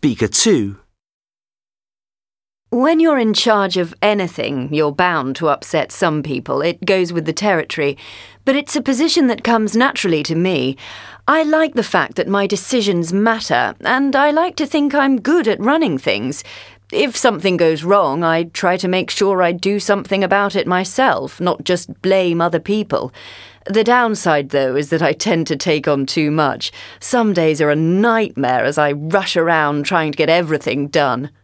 Speaker 2. When you're in charge of anything, you're bound to upset some people. It goes with the territory. But it's a position that comes naturally to me. I like the fact that my decisions matter, and I like to think I'm good at running things. If something goes wrong, I try to make sure I do something about it myself, not just blame other people. The downside, though, is that I tend to take on too much. Some days are a nightmare as I rush around trying to get everything done.